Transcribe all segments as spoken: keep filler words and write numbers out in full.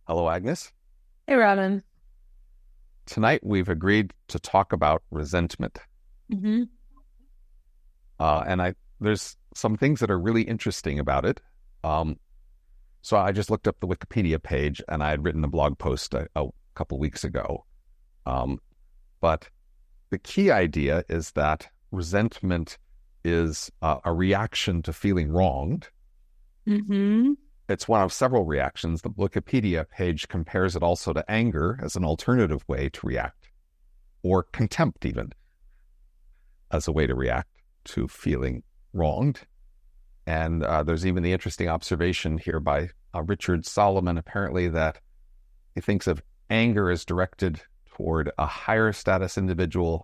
Hello, Agnes. Hey, Robin. Tonight we've agreed to talk about resentment. hmm Uh, and I there's some things that are really interesting about it. Um, so I just looked up the Wikipedia page and I had written a blog post a, a couple weeks ago. Um, but the key idea is that resentment is uh, a reaction to feeling wronged. hmm It's one of several reactions. The Wikipedia page compares it also to anger as an alternative way to react, or contempt even as a way to react to feeling wronged. And uh, there's even the interesting observation here by uh, Richard Solomon, apparently, that he thinks of anger as directed toward a higher status individual.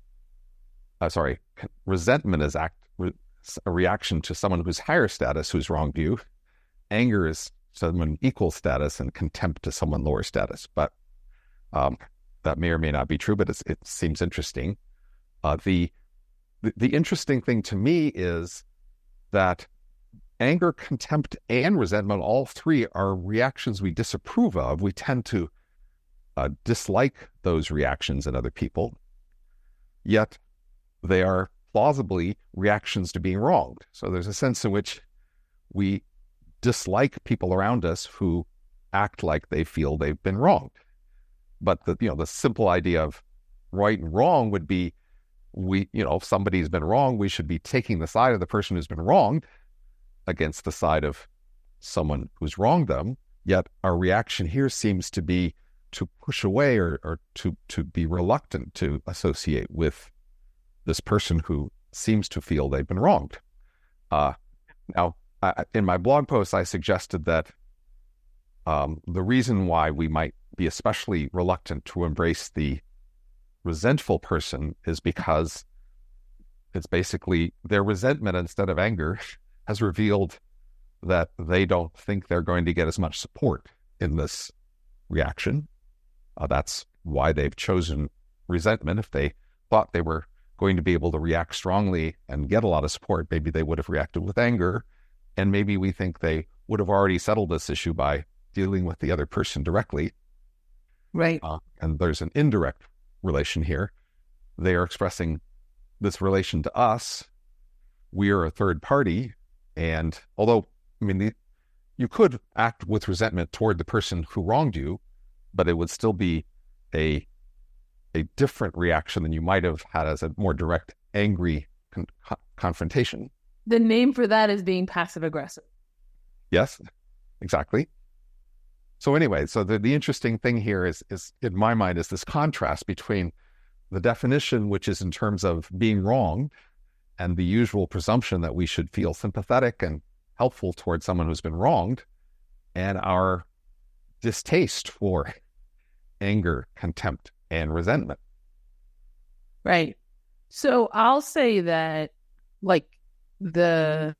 Uh, sorry, resentment is act, re, a reaction to someone who's higher status who's wronged you. Anger is someone equal status, and contempt to someone lower status. But um, that may or may not be true, but it's, it seems interesting. Uh, the, the the interesting thing to me is that anger, contempt, and resentment, all three are reactions we disapprove of. We tend to uh, dislike those reactions in other people, yet they are plausibly reactions to being wronged. So there's a sense in which we dislike people around us who act like they feel they've been wronged. But the you know the simple idea of right and wrong would be, we you know if somebody's been wrong, we should be taking the side of the person who's been wronged against the side of someone who's wronged them. Yet our reaction here seems to be to push away or, or to to be reluctant to associate with this person who seems to feel they've been wronged. Uh, now. Uh, in my blog post, I suggested that um, the reason why we might be especially reluctant to embrace the resentful person is because it's basically their resentment instead of anger has revealed that they don't think they're going to get as much support in this reaction. Uh, that's why they've chosen resentment. If they thought they were going to be able to react strongly and get a lot of support, maybe they would have reacted with anger. And maybe we think they would have already settled this issue by dealing with the other person directly. Right. Uh, and there's an indirect relation here. They are expressing this relation to us. We are a third party. And although, I mean, the, you could act with resentment toward the person who wronged you, but it would still be a, a different reaction than you might have had as a more direct, angry con- confrontation. The name for that is being passive aggressive. Yes, exactly. So anyway, so the, the interesting thing here is, is, in my mind, is this contrast between the definition, which is in terms of being wrong, and the usual presumption that we should feel sympathetic and helpful towards someone who's been wronged, and our distaste for anger, contempt, and resentment. Right. So I'll say that, like, the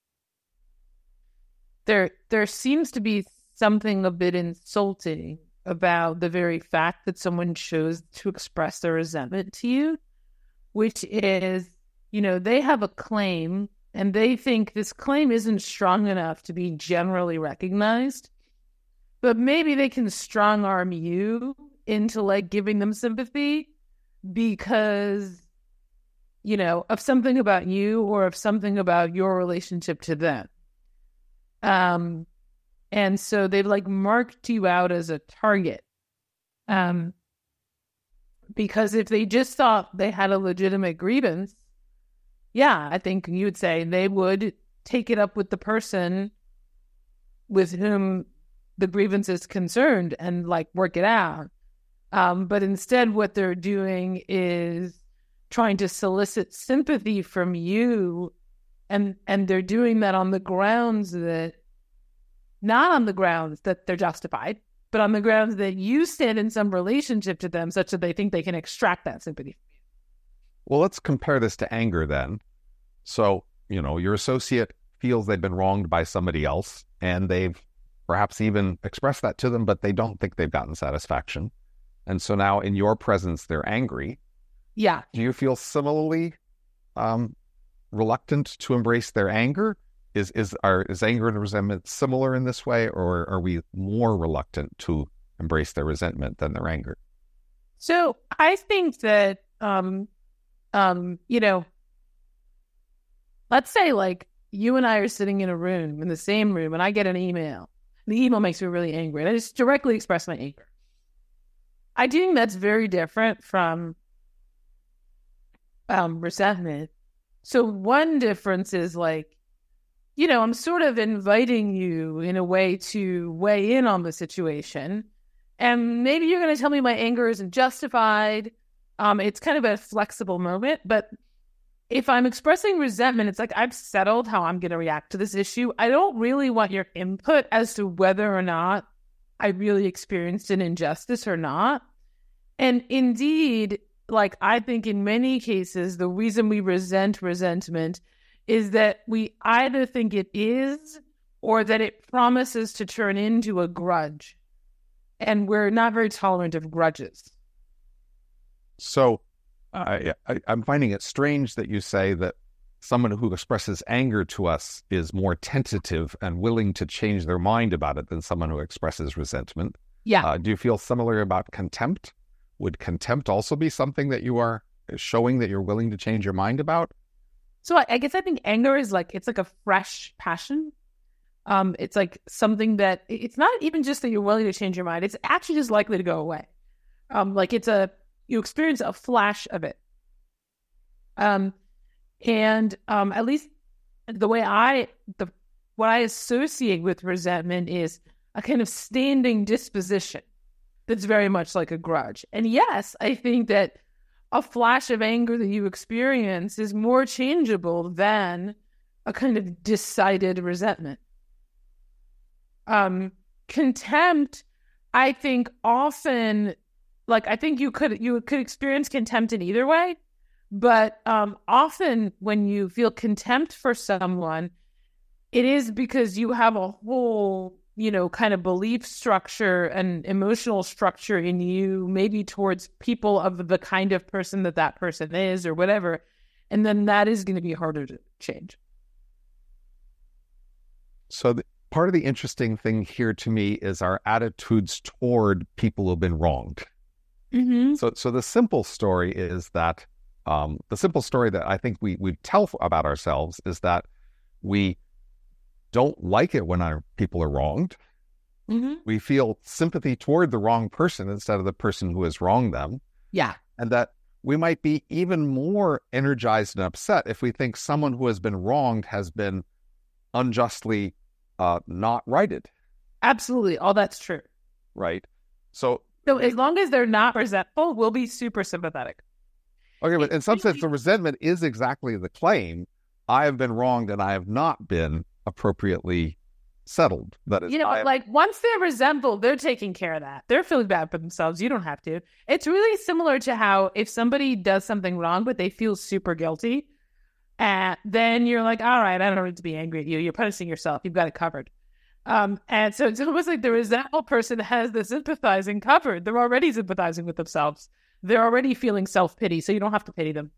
there there seems to be something a bit insulting about the very fact that someone chose to express their resentment to you, which is, you know, they have a claim and they think this claim isn't strong enough to be generally recognized, but maybe they can strong arm you into like giving them sympathy because, you know, of something about you or of something about your relationship to them. Um, and so they've like marked you out as a target. Um, because if they just thought they had a legitimate grievance, yeah, I think you would say they would take it up with the person with whom the grievance is concerned and like work it out. Um, but instead what they're doing is trying to solicit sympathy from you, and and they're doing that on the grounds that, not on the grounds that they're justified, but on the grounds that you stand in some relationship to them such that they think they can extract that sympathy. Well, let's compare this to anger then. So, you know, your associate feels they've been wronged by somebody else, and they've perhaps even expressed that to them, but they don't think they've gotten satisfaction. And so now in your presence, they're angry. Yeah. Do you feel similarly um, reluctant to embrace their anger? is is are is anger and resentment similar in this way, or are we more reluctant to embrace their resentment than their anger? So I think that, um, um, you know, let's say like you and I are sitting in a room, in the same room, and I get an email. The email makes me really angry, and I just directly express my anger. I do think that's very different from um, resentment. So one difference is like, you know, I'm sort of inviting you in a way to weigh in on the situation. And maybe you're going to tell me my anger isn't justified. Um, it's kind of a flexible moment. But if I'm expressing resentment, it's like I've settled how I'm going to react to this issue. I don't really want your input as to whether or not I really experienced an injustice or not. And indeed, like I think in many cases, the reason we resent resentment is that we either think it is or that it promises to turn into a grudge. And we're not very tolerant of grudges. So uh, I, I'm finding it strange that you say that someone who expresses anger to us is more tentative and willing to change their mind about it than someone who expresses resentment. Yeah. Uh, do you feel similar about contempt? Would contempt also be something that you are showing that you're willing to change your mind about? So I, I guess I think anger is like, it's like a fresh passion. Um, it's like something that, it's not even just that you're willing to change your mind. It's actually just likely to go away. Um, like it's a, you experience a flash of it. Um, and um, at least the way I, the what I associate with resentment is a kind of standing disposition that's very much like a grudge. And yes, I think that a flash of anger that you experience is more changeable than a kind of decided resentment. Um, contempt, I think often, like I think you could you could experience contempt in either way, but um, often when you feel contempt for someone, it is because you have a whole, you know, kind of belief structure and emotional structure in you, maybe towards people of the kind of person that that person is or whatever, and then that is going to be harder to change. So the, part of the interesting thing here to me is our attitudes toward people who have been wronged. Mm-hmm. So, so the simple story is that um, the simple story that I think we we tell about ourselves is that we don't like it when our people are wronged. Mm-hmm. We feel sympathy toward the wrong person instead of the person who has wronged them. Yeah. And that we might be even more energized and upset if we think someone who has been wronged has been unjustly uh, not righted. Absolutely. All that's true. Right. So, So as long as they're not resentful, we'll be super sympathetic. okay, but in some sense, the resentment is exactly the claim. I have been wronged and I have not been appropriately settled. That is, you know, I am... like once they're resentful, they're taking care of that. They're feeling bad for themselves. You don't have to. It's really similar to how if somebody does something wrong, but they feel super guilty, and then you're like, all right, I don't need to be angry at you. You're punishing yourself. You've got it covered. Um, and so it's almost like the resentful person has the sympathizing covered. They're already sympathizing with themselves. They're already feeling self-pity, so you don't have to pity them.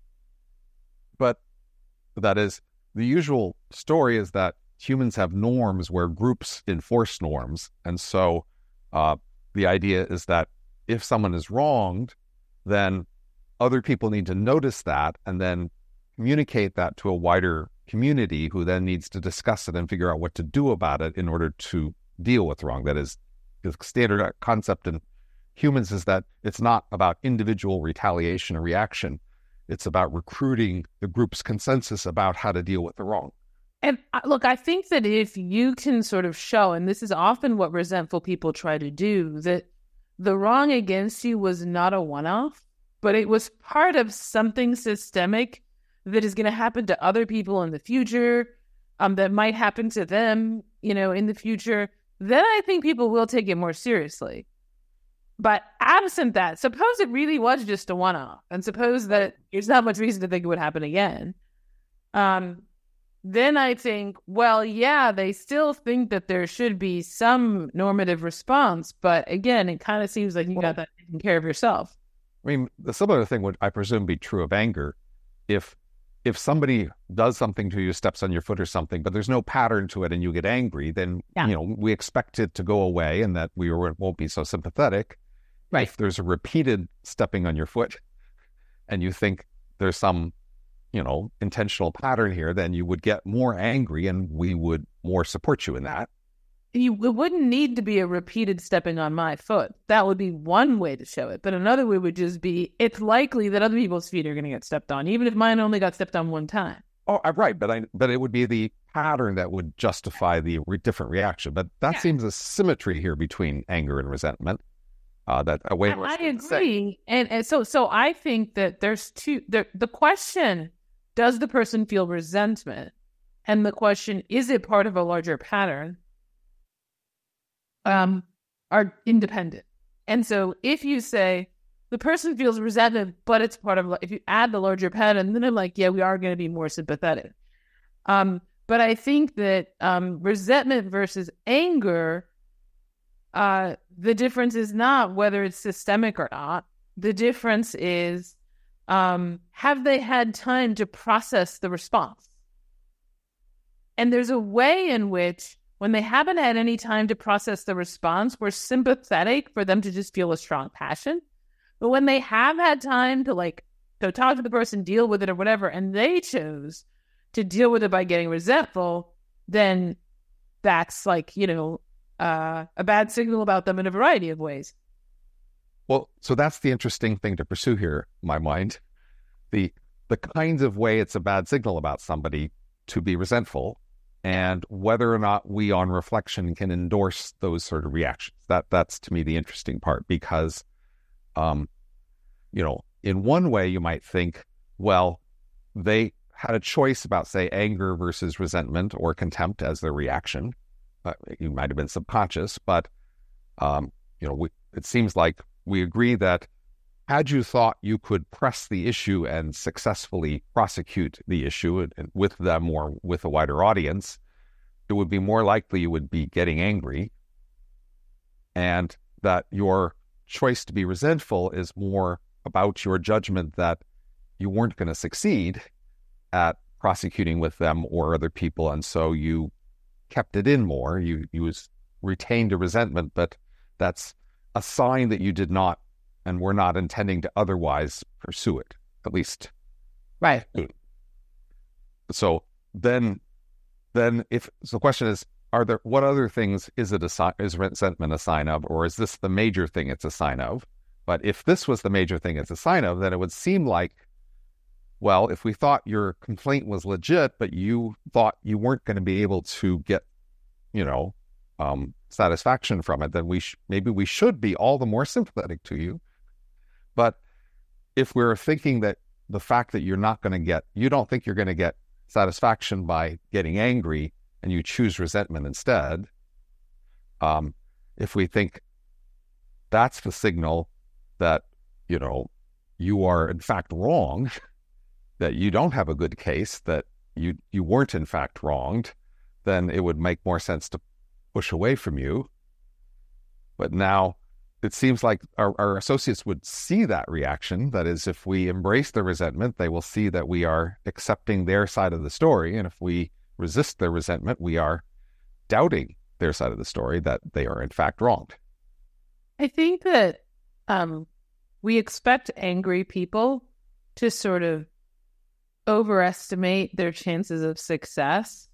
But that is, the usual story is that humans have norms where groups enforce norms. And so uh, the idea is that if someone is wronged, then other people need to notice that and then communicate that to a wider community who then needs to discuss it and figure out what to do about it in order to deal with wrong. That is, the standard concept in humans is that it's not about individual retaliation or reaction. It's about recruiting the group's consensus about how to deal with the wrong. And look, I think that if you can sort of show, and this is often what resentful people try to do, that the wrong against you was not a one-off, but it was part of something systemic that is going to happen to other people in the future, um, that might happen to them, you know, in the future, then I think people will take it more seriously. But absent that, suppose it really was just a one-off, and suppose that there's not much reason to think it would happen again. Um, then I think, well, yeah, they still think that there should be some normative response, but again, it kind of seems like you well, got that taken care of yourself. I mean, the similar thing would, I presume, be true of anger. If if somebody does something to you, steps on your foot or something, but there's no pattern to it and you get angry, then, yeah. you know, we expect it to go away and that we won't be so sympathetic. Right. If there's a repeated stepping on your foot and you think there's some, you know, intentional pattern here, then you would get more angry and we would more support you in that. You, it wouldn't need to be a repeated stepping on my foot. That would be one way to show it. But another way would just be, it's likely that other people's feet are going to get stepped on, even if mine only got stepped on one time. Oh, right. But I, but it would be the pattern that would justify the re- different reaction. But that yeah. seems a symmetry here between anger and resentment. Uh, that a way. I, I agree. And, and so, so I think that there's two, the, the question, does the person feel resentment? And the question, is it part of a larger pattern? Um, are independent. And so if you say the person feels resentment, but it's part of, if you add the larger pattern, then I'm like, yeah, we are going to be more sympathetic. Um, but I think that um, resentment versus anger, uh, the difference is not whether it's systemic or not. The difference is, um, have they had time to process the response? And there's a way in which when they haven't had any time to process the response, we're sympathetic for them to just feel a strong passion. But when they have had time to like to talk to the person, deal with it or whatever, and they chose to deal with it by getting resentful, then that's like, you know, uh, a bad signal about them in a variety of ways. Well, so that's the interesting thing to pursue here, in my mind. The the kinds of way it's a bad signal about somebody to be resentful, and whether or not we on reflection can endorse those sort of reactions. That that's to me the interesting part, because um you know, in one way you might think, well, they had a choice about, say, anger versus resentment or contempt as their reaction. Uh, it might have been subconscious, but um you know, we, it seems like we agree that had you thought you could press the issue and successfully prosecute the issue and, and with them or with a wider audience, it would be more likely you would be getting angry, and that your choice to be resentful is more about your judgment that you weren't going to succeed at prosecuting with them or other people, and so you kept it in more. You you was retained a resentment, but that's a sign that you did not and were not intending to otherwise pursue it, at least. Right. So then, then if so the question is, are there, what other things is it a sign, is resentment a sign of, or is this the major thing it's a sign of? But if this was the major thing it's a sign of, then it would seem like, well, if we thought your complaint was legit, but you thought you weren't going to be able to get, you know, um, satisfaction from it, then we sh- maybe we should be all the more sympathetic to you. But if we're thinking that the fact that you're not going to get, you don't think you're going to get satisfaction by getting angry, and you choose resentment instead, um, if we think that's the signal that, you know, you are in fact wrong, that you don't have a good case, that you, you weren't in fact wronged, then it would make more sense to push away from you. But now it seems like our, our associates would see that reaction. That is, if we embrace the resentment, they will see that we are accepting their side of the story. And if we resist their resentment, we are doubting their side of the story, that they are in fact wronged. I think that um, we expect angry people to sort of overestimate their chances of success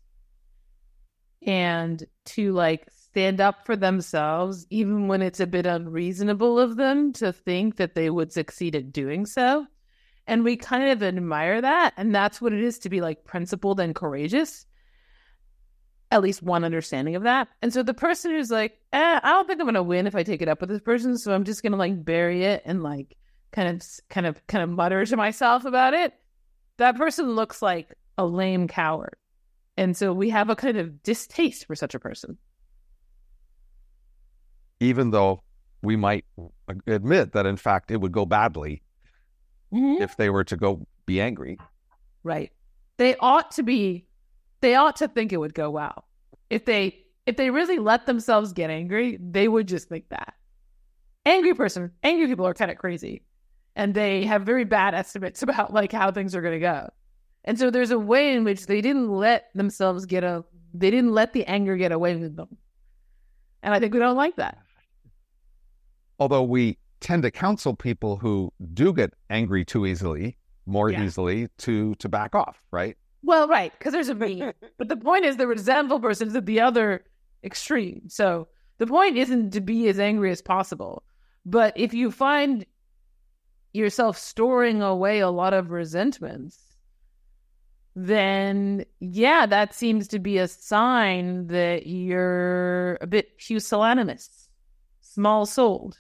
and to like stand up for themselves, even when it's a bit unreasonable of them to think that they would succeed at doing so. And we kind of admire that. And that's what it is to be like principled and courageous. At least one understanding of that. And so the person who's like, eh, I don't think I'm going to win if I take it up with this person, so I'm just going to like bury it and like kind of, kind of, kind of mutter to myself about it. That person looks like a lame coward. And so we have a kind of distaste for such a person. Even though we might admit that, in fact, it would go badly mm-hmm. if they were to go be angry. Right. They ought to be, they ought to think it would go well. If they, if they really let themselves get angry, they would just think that. Angry person, angry people are kind of crazy. And they have very bad estimates about like how things are going to go. And so there's a way in which they didn't let themselves get a, they didn't let the anger get away with them. And I think we don't like that. Although we tend to counsel people who do get angry too easily, more Yeah. easily, to to back off, right? Well, right, because there's a me. But the point is the resentful person is at the other extreme. So the point isn't to be as angry as possible. But if you find yourself storing away a lot of resentments, then yeah, that seems to be a sign that you're a bit pusillanimous, small-souled.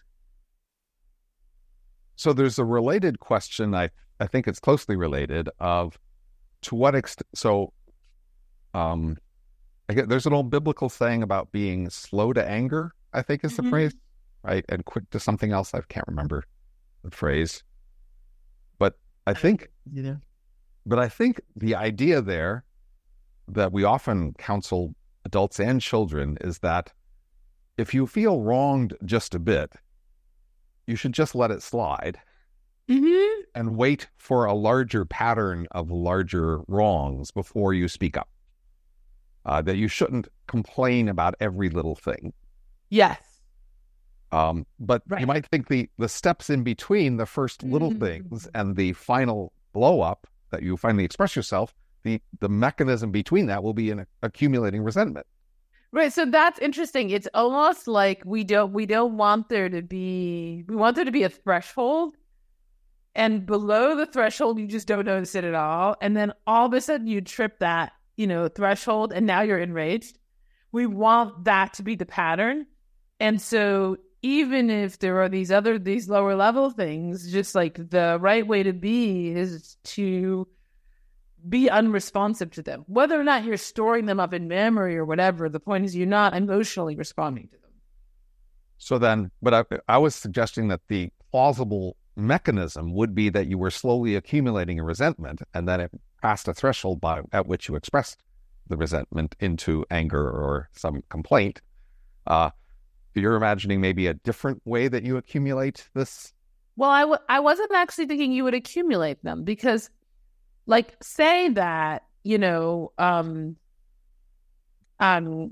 So there's a related question, I, I think it's closely related, of to what extent, so um, I get, there's an old biblical saying about being slow to anger, I think is the Mhm. phrase, right? And quick to something else, I can't remember the phrase. But I think, You know? but I think the idea there that we often counsel adults and children is that if you feel wronged just a bit, you should just let it slide Mm-hmm. and wait for a larger pattern of larger wrongs before you speak up. Uh, that you shouldn't complain about every little thing. Yes. Um, but Right. you might think the, the steps in between the first little Mhm. things and the final blow up that you finally express yourself, the, the mechanism between that will be an accumulating resentment. Right, so that's interesting. It's almost like we don't we don't want there to be we want there to be a threshold, and below the threshold you just don't notice it at all, and then all of a sudden you trip that, you know, threshold, and now you're enraged. We want that to be the pattern, and so even if there are these other these lower level things, just like the right way to be is to be unresponsive to them. Whether or not you're storing them up in memory or whatever, the point is you're not emotionally responding to them. So then, but I, I was suggesting that the plausible mechanism would be that you were slowly accumulating a resentment, and then it passed a threshold by at which you expressed the resentment into anger or some complaint. Uh, you're imagining maybe a different way that you accumulate this? Well, I, w- I wasn't actually thinking you would accumulate them because, like, say that, you know, um, um,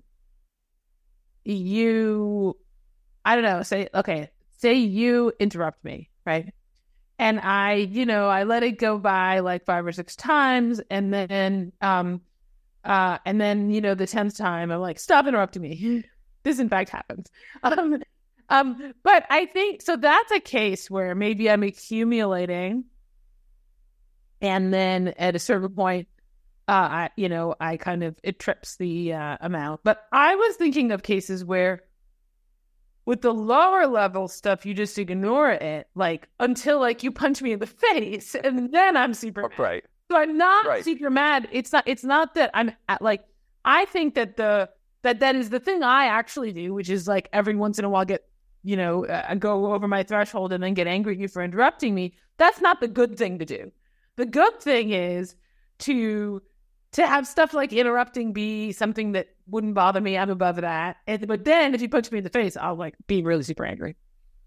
you, I don't know, say, okay, say you interrupt me, right? And I, you know, I let it go by like five or six times. And then, um, uh, and then, you know, the tenth time I'm like, stop interrupting me. This in fact happens. Um, um, but I think, so that's a case where maybe I'm accumulating. And then at a certain point, uh, I, you know, I kind of, it trips the uh, amount. But I was thinking of cases where with the lower level stuff, you just ignore it, like, until, like, you punch me in the face, and then I'm super mad. Right. So I'm not Right. super mad. It's not, it's not that I'm, at, like, I think that the, that that is the thing I actually do, which is, like, every once in a while get, you know, uh, go over my threshold and then get angry at you for interrupting me. That's not the good thing to do. The good thing is to to have stuff like interrupting be something that wouldn't bother me. I'm above that. And, but then if you punch me in the face, I'll like be really super angry.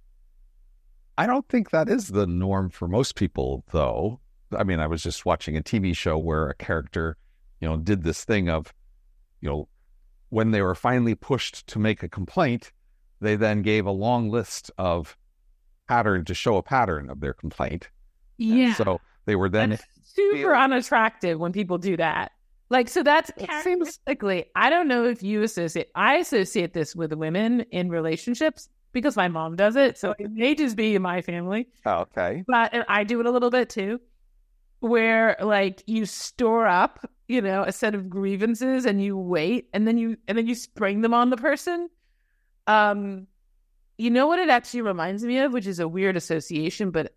I don't think that is the norm for most people, though. I mean, I was just watching a T V show where a character, you know, did this thing of, you know, when they were finally pushed to make a complaint, they then gave a long list of pattern to show a pattern of their complaint. Yeah. So they were then That's super unattractive when people do that. Like, so that's characteristically, I don't know if you associate, I associate this with women in relationships because my mom does it. So it may just be in my family. Oh, okay. But and I do it a little bit too, where like you store up, you know, a set of grievances and you wait and then you, and then you spring them on the person. Um, you know what it actually reminds me of, which is a weird association, but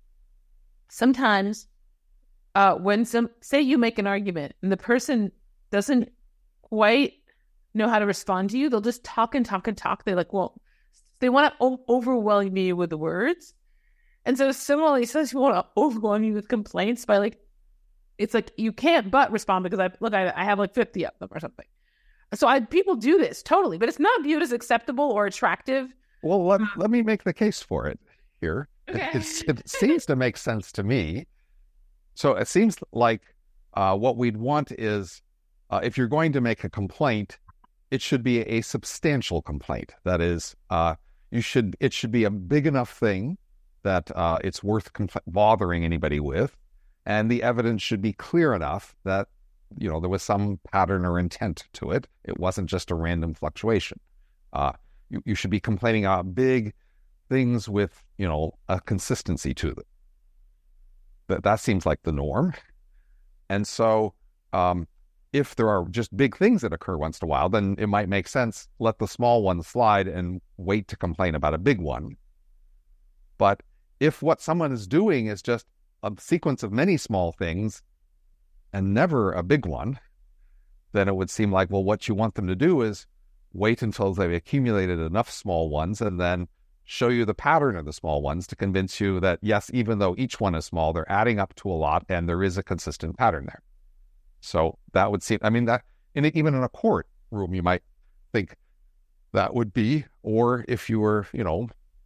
sometimes uh, when some, say you make an argument and the person doesn't quite know how to respond to you, they'll just talk and talk and talk. They're like, well, they want to o- overwhelm me with the words. And so similarly, sometimes you want to overwhelm you with complaints by like, it's like, you can't but respond because I, look, I, I have like fifty of them or something. So I, people do this totally, but it's not viewed as acceptable or attractive. Well, let, let me make the case for it here. Okay. It, it's, it seems to make sense to me. So it seems like uh, what we'd want is, uh, if you're going to make a complaint, it should be a substantial complaint. That is, uh, you should it should be a big enough thing that uh, it's worth compl- bothering anybody with, and the evidence should be clear enough that, you know, there was some pattern or intent to it. It wasn't just a random fluctuation. Uh, you, you should be complaining about big things with, you know, a consistency to them. That that seems like the norm. And so um, if there are just big things that occur once in a while, then it might make sense, let the small one slide and wait to complain about a big one. But if what someone is doing is just a sequence of many small things and never a big one, then it would seem like, well, what you want them to do is wait until they've accumulated enough small ones and then show you the pattern of the small ones to convince you that, yes, even though each one is small, they're adding up to a lot and there is a consistent pattern there. So that would seem, I mean, that in, even in a courtroom, you might think that would be, or if you were, you know,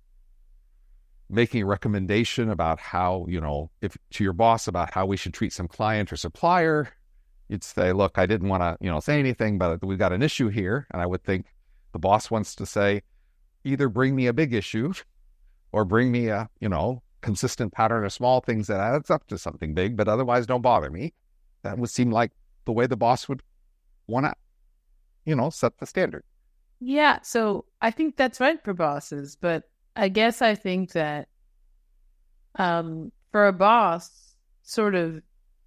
making a recommendation about how, you know, if to your boss about how we should treat some client or supplier, you'd say, look, I didn't want to, you know, say anything, but we've got an issue here. And I would think the boss wants to say, either bring me a big issue or bring me a, you know, consistent pattern of small things that adds up to something big, but otherwise don't bother me. That would seem like the way the boss would want to, you know, set the standard. Yeah. So I think that's right for bosses, but I guess I think that um, for a boss, sort of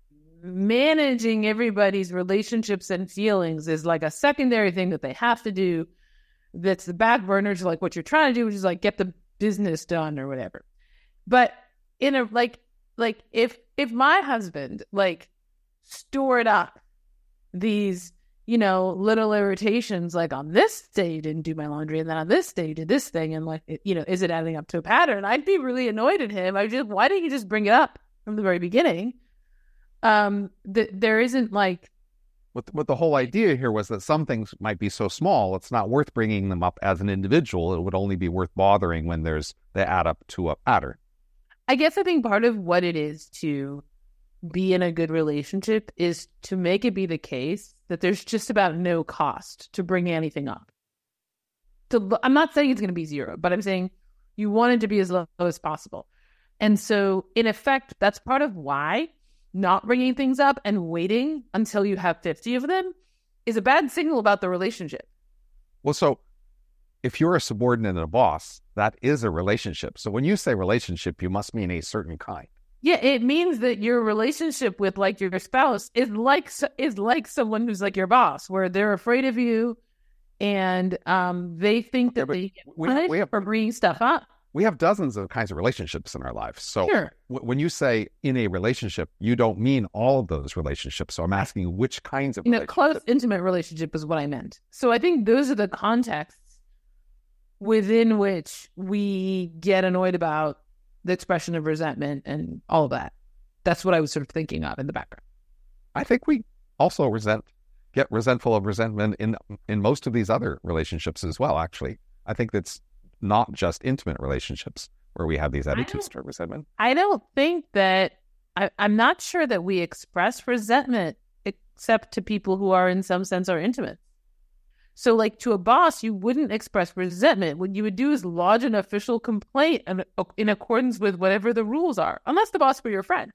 managing everybody's relationships and feelings is like a secondary thing that they have to do. That's the back burner to like what you're trying to do, which is like get the business done or whatever. But in a like, like if if my husband like stored up these, you know, little irritations, like on this day you didn't do my laundry, and then on this day you did this thing, and like, it, you know, is it adding up to a pattern? I'd be really annoyed at him. I just, why didn't you just bring it up from the very beginning? Um, th- there isn't like. What, what the whole idea here was that some things might be so small, it's not worth bringing them up as an individual. It would only be worth bothering when there's they add up to a pattern. I guess I think part of what it is to be in a good relationship is to make it be the case that there's just about no cost to bring anything up. So I'm not saying it's going to be zero, but I'm saying you want it to be as low as possible. And so in effect, that's part of why not bringing things up and waiting until you have fifty of them is a bad signal about the relationship. Well, so if you're a subordinate and a boss, that is a relationship. So when you say relationship, you must mean a certain kind. Yeah, it means that your relationship with like your spouse is like is like someone who's like your boss, where they're afraid of you and um, they think that yeah, they get we, punished we have, for bringing stuff up. We have dozens of kinds of relationships in our lives. So sure. w- when you say in a relationship, you don't mean all of those relationships. So I'm asking which kinds of you know, close, intimate relationship is what I meant. So I think those are the contexts within which we get annoyed about the expression of resentment and all of that. That's what I was sort of thinking of in the background. I think we also resent, get resentful of resentment in in most of these other relationships as well, actually. I think that's not just intimate relationships where we have these attitudes toward resentment. I don't think that, I, I'm not sure that we express resentment except to people who are in some sense are intimate. So like to a boss, you wouldn't express resentment. What you would do is lodge an official complaint in, in accordance with whatever the rules are, unless the boss were your friend.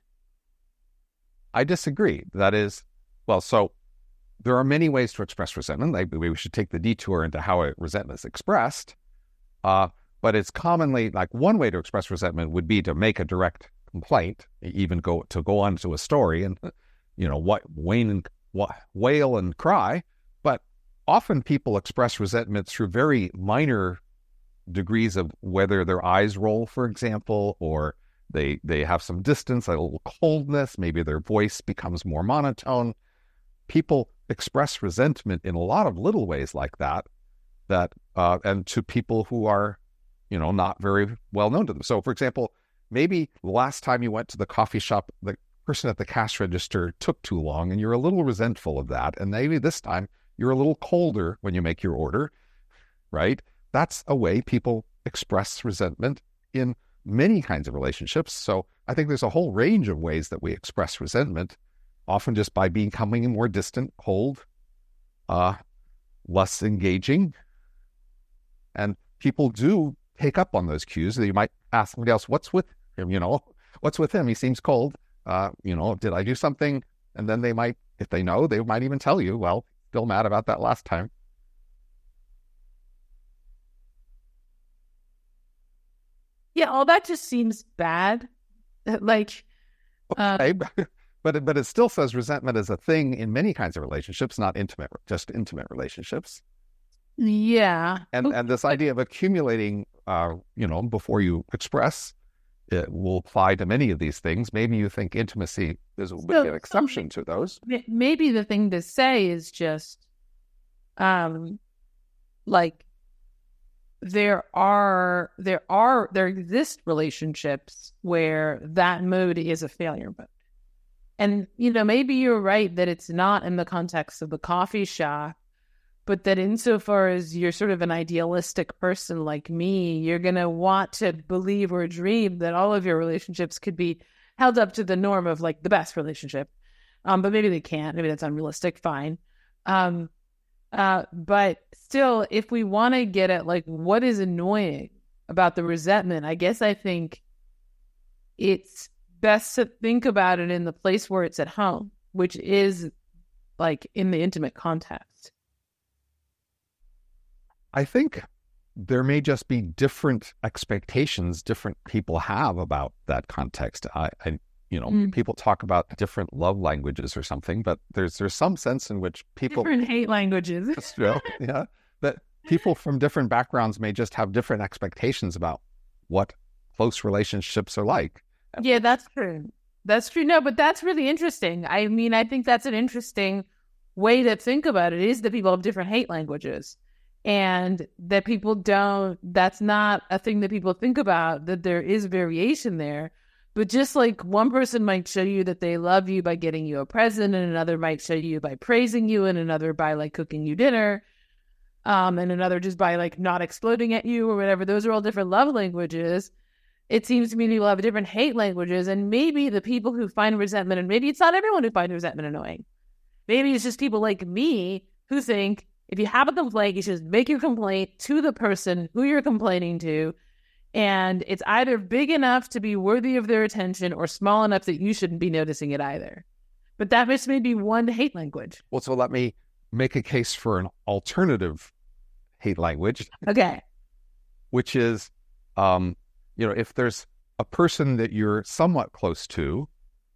I disagree. That is, well, so there are many ways to express resentment. Maybe we should take the detour into how a resentment is expressed. Uh, but it's commonly, like one way to express resentment would be to make a direct complaint, even go to go on to a story and, you know, what wail and wail and cry. But often people express resentment through very minor degrees of whether their eyes roll, for example, or they they have some distance, a little coldness, maybe their voice becomes more monotone. People express resentment in a lot of little ways like that. That uh, and to people who are, you know, not very well known to them. So, for example, maybe the last time you went to the coffee shop, the person at the cash register took too long, and you're a little resentful of that. And maybe this time you're a little colder when you make your order, right? That's a way people express resentment in many kinds of relationships. So, I think there's a whole range of ways that we express resentment, often just by becoming more distant, cold, uh, less engaging. And people do pick up on those cues. You might ask somebody else, what's with him? You know, what's with him? He seems cold. Uh, you know, did I do something? And then they might, if they know, they might even tell you, well, still mad about that last time. Yeah, all that just seems bad. Like, okay, um, but it, but it still says resentment is a thing in many kinds of relationships, not intimate, just intimate relationships. yeah. And and this idea of accumulating, uh, you know, before you express, it will apply to many of these things. Maybe you think intimacy is a bit of an exception to those. Maybe the thing to say is just, um, like, there are there are there exist relationships where that mode is a failure mode. And, you know, maybe you're right that it's not in the context of the coffee shop, but that insofar as you're sort of an idealistic person like me, you're going to want to believe or dream that all of your relationships could be held up to the norm of like the best relationship. Um, but maybe they can't. Maybe that's unrealistic. Fine. Um, uh, but still, if we want to get at like what is annoying about the resentment, I guess I think it's best to think about it in the place where it's at home, which is like in the intimate context. I think there may just be different expectations different people have about that context. I, I you know, mm. people talk about different love languages or something, but there's there's some sense in which people different hate languages. you know, yeah, that people from different backgrounds may just have different expectations about what close relationships are like. Yeah, that's true. That's true. No, but that's really interesting. I mean, I think that's an interesting way to think about it, is that people have different hate languages. And that people don't, that's not a thing that people think about, that there is variation there. But just like one person might show you that they love you by getting you a present, and another might show you by praising you, and another by like cooking you dinner, um, and another just by like not exploding at you or whatever. Those are all different love languages. It seems to me people have different hate languages, and maybe the people who find resentment, and maybe it's not everyone who finds resentment annoying. Maybe it's just people like me who think, if you have a complaint, you should make your complaint to the person who you're complaining to. And it's either big enough to be worthy of their attention or small enough that you shouldn't be noticing it either. But that just may be one hate language. Well, so let me make a case for an alternative hate language. Okay. Which is, um, you know, if there's a person that you're somewhat close to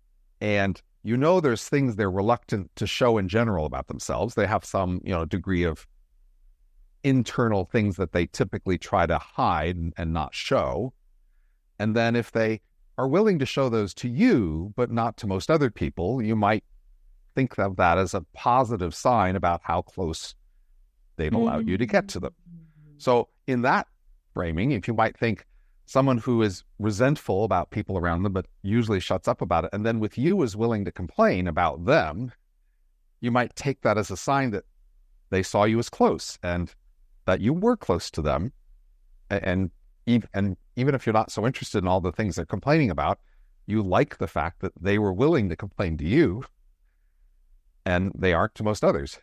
and you know there's things they're reluctant to show in general about themselves. They have some, you know, degree of internal things that they typically try to hide and, and not show. And then if they are willing to show those to you, but not to most other people, you might think of that as a positive sign about how close they've allowed mm-hmm. you to get to them. So in that framing, if you might think, someone who is resentful about people around them, but usually shuts up about it, and then with you is willing to complain about them, you might take that as a sign that they saw you as close and that you were close to them. And, and, and even if you're not so interested in all the things they're complaining about, you like the fact that they were willing to complain to you and they aren't to most others.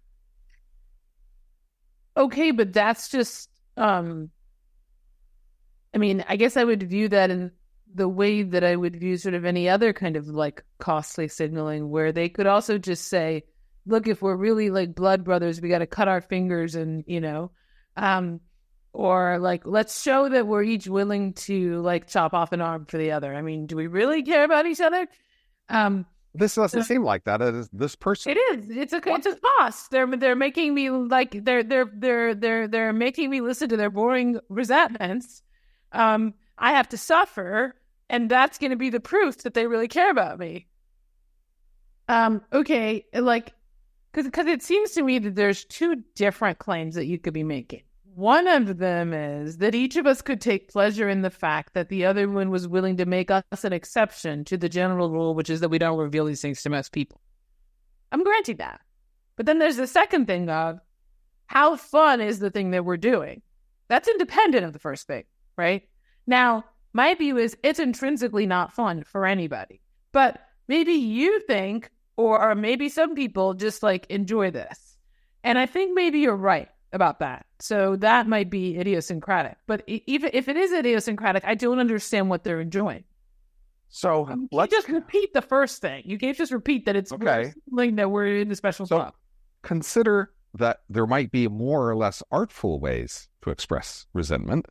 Okay, but that's just... um I mean, I guess I would view that in the way that I would view sort of any other kind of like costly signaling, where they could also just say, look, if we're really like blood brothers, we got to cut our fingers and, you know, um, or like, let's show that we're each willing to like chop off an arm for the other. I mean, do we really care about each other? Um, this doesn't so, seem like that. It is this person. It is. It's a what? It's a cost. They're they're making me like they're they're they're they're they're making me listen to their boring resentments. Um, I have to suffer, and that's going to be the proof that they really care about me. Um, okay, like, because because it seems to me that there's two different claims that you could be making. One of them is that each of us could take pleasure in the fact that the other one was willing to make us an exception to the general rule, which is that we don't reveal these things to most people. I'm granting that. But then there's the second thing of, how fun is the thing that we're doing? That's independent of the first thing. Right? Now, my view is it's intrinsically not fun for anybody. But maybe you think Or, or maybe some people just like enjoy this. And I think maybe you're right about that. So that might be idiosyncratic. But even if it is idiosyncratic, I don't understand what they're enjoying. So um, let's you just repeat the first thing. You can't just repeat that it's okay. something that we're in a special so spot. Consider that there might be more or less artful ways to express resentment.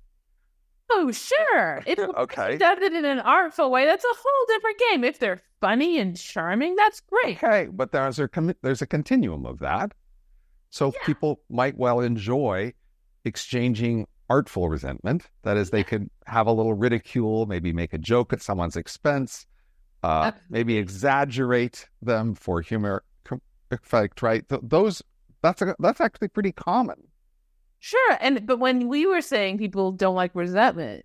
Oh, sure. If okay. does it in an artful way, that's a whole different game. If they're funny and charming, that's great. Okay, but there's a there's a continuum of that. So yeah. people might well enjoy exchanging artful resentment. That is, they could have a little ridicule, maybe make a joke at someone's expense, uh, maybe exaggerate them for humor effect, right? Th- those that's a, that's actually pretty common. Sure, and but when we were saying people don't like resentment,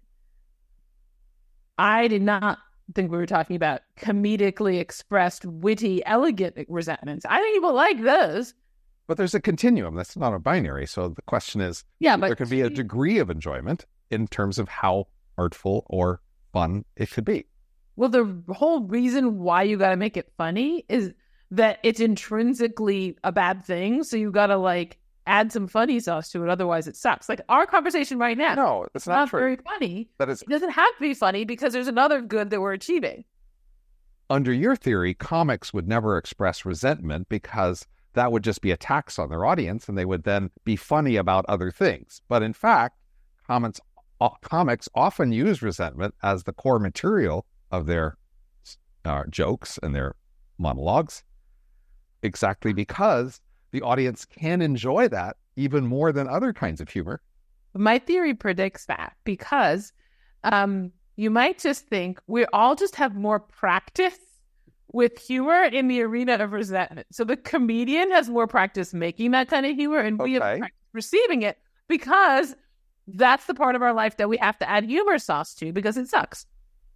I did not think we were talking about comedically expressed, witty, elegant resentments. I think people like those. But there's a continuum. That's not a binary. So the question is, yeah, but there can be a degree of enjoyment in terms of how artful or fun it could be. Well, the whole reason why you got to make it funny is that it's intrinsically a bad thing. So you got to like add some funny sauce to it. Otherwise it sucks. Like our conversation right now. No, it's not, not true. very funny. That is... It doesn't have to be funny because there's another good that we're achieving. Under your theory, comics would never express resentment because that would just be a tax on their audience and they would then be funny about other things. But in fact, comments, uh, comics often use resentment as the core material of their uh, jokes and their monologues, exactly because the audience can enjoy that even more than other kinds of humor. My theory predicts that because um, you might just think we all just have more practice with humor in the arena of resentment. So the comedian has more practice making that kind of humor and we okay. have practice receiving it because that's the part of our life that we have to add humor sauce to because it sucks.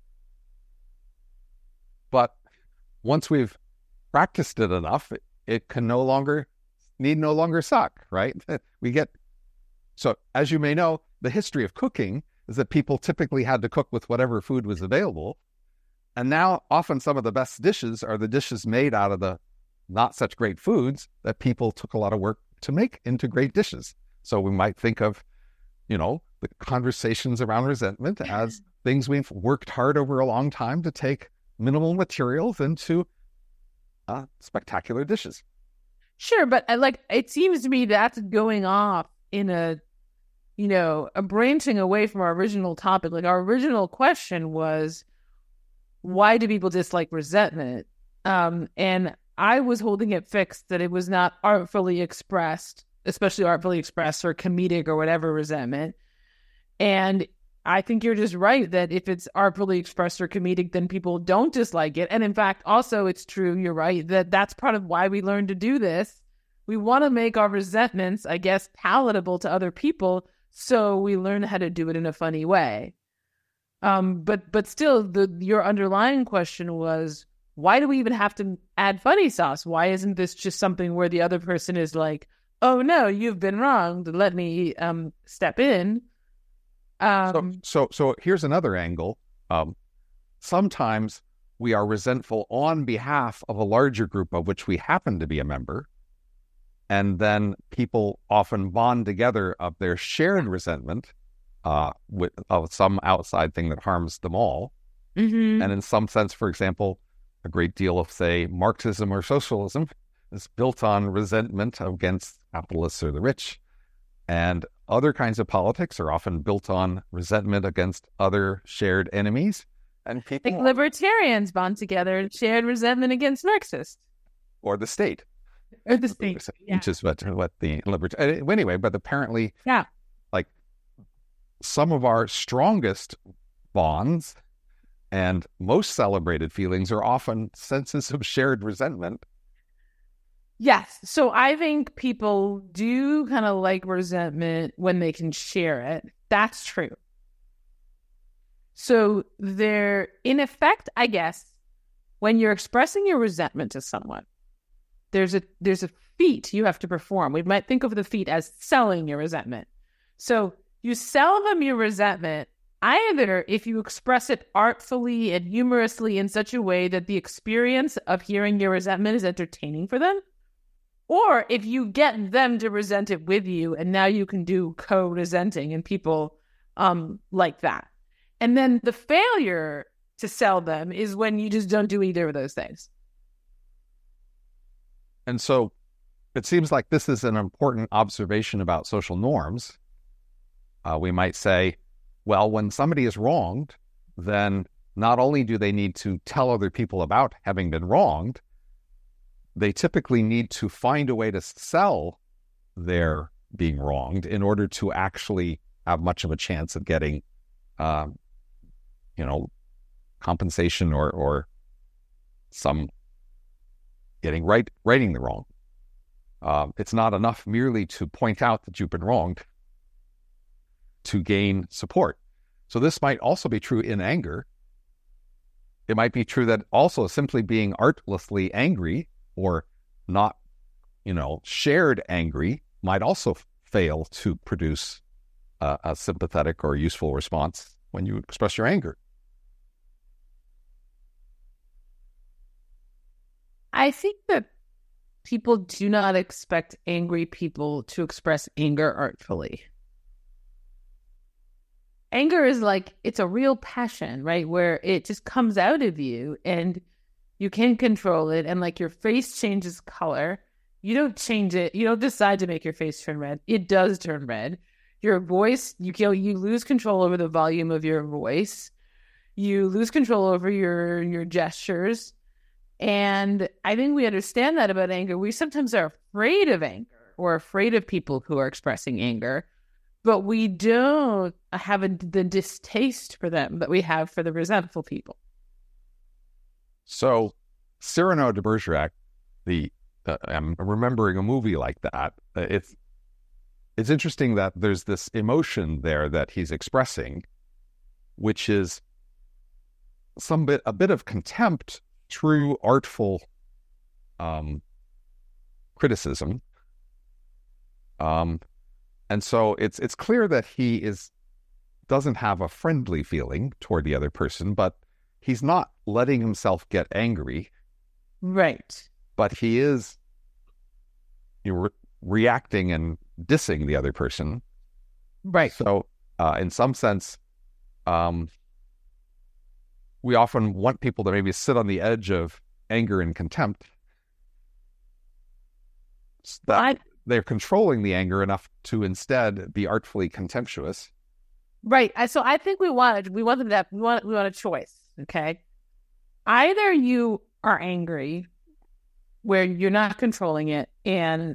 But once we've practiced it enough, it, it can no longer need no longer suck, right? We get, so as you may know, the history of cooking is that people typically had to cook with whatever food was available. And now often some of the best dishes are the dishes made out of the not such great foods that people took a lot of work to make into great dishes. So we might think of, you know, the conversations around resentment as things we've worked hard over a long time to take minimal materials into uh, spectacular dishes. Sure, but like it seems to me that's going off in a, you know, a branching away from our original topic. Like our original question was, why do people dislike resentment? Um, and I was holding it fixed that it was not artfully expressed, especially artfully expressed or comedic or whatever resentment. And I think you're just right that if it's artfully expressed or comedic, then people don't dislike it. And in fact, also it's true, you're right, that that's part of why we learned to do this. We want to make our resentments, I guess, palatable to other people. So we learn how to do it in a funny way. Um, but but still, the your underlying question was, why do we even have to add funny sauce? Why isn't this just something where the other person is like, oh, no, you've been wrong. Let me um, step in. Um, so, so, so here's another angle. Um, sometimes we are resentful on behalf of a larger group of which we happen to be a member. And then people often bond together of their shared resentment uh, with of some outside thing that harms them all. mm-hmm. And in some sense, for example, a great deal of, say, Marxism or socialism is built on resentment against capitalists or the rich. And other kinds of politics are often built on resentment against other shared enemies. And people, like libertarians bond together and shared resentment against Marxists. Or the state. Or the state, yeah. Which is what, what the libertarian... Anyway, but apparently, yeah. like, some of our strongest bonds and most celebrated feelings are often senses of shared resentment. Yes. So I think people do kind of like resentment when they can share it. That's true. So they're, in effect, I guess, when you're expressing your resentment to someone, there's a there's a feat you have to perform. We might think of the feat as selling your resentment. So you sell them your resentment Either if you express it artfully and humorously in such a way that the experience of hearing your resentment is entertaining for them, or if you get them to resent it with you, and now you can do co-resenting, and people um, like that. And then the failure to sell them is when you just don't do either of those things. And so it seems like this is an important observation about social norms. Uh, we might say, well, when somebody is wronged, then not only do they need to tell other people about having been wronged, they typically need to find a way to sell their being wronged in order to actually have much of a chance of getting, uh, you know, compensation or or some getting right righting the wrong. Uh, it's not enough merely to point out that you've been wronged to gain support. So this might also be true in anger. It might be true that also simply being artlessly angry or not, you know, shared angry might also fail to produce a, a sympathetic or useful response when you express your anger. I think that people do not expect angry people to express anger artfully. Anger is like, it's a real passion, right? Where it just comes out of you and you can control it. And like your face changes color. You don't change it. You don't decide to make your face turn red. It does turn red. Your voice, you you, you lose control over the volume of your voice. You lose control over your, your gestures. And I think we understand that about anger. We sometimes are afraid of anger or afraid of people who are expressing anger, but we don't have a, the distaste for them that we have for the resentful people. So Cyrano de Bergerac, the uh, I'm remembering a movie like that. Uh, it's it's interesting that there's this emotion there that he's expressing, which is some bit a bit of contempt, true artful um, criticism. Um, and so it's it's clear that he is doesn't have a friendly feeling toward the other person, but he's not letting himself get angry. Right. But he is you know, re- reacting and dissing the other person. Right. So uh, in some sense, um, we often want people to maybe sit on the edge of anger and contempt. That I, they're controlling the anger enough to instead be artfully contemptuous. Right. So I think we want we want them to have, we want we want a choice. Okay. Either you are angry, where you're not controlling it, and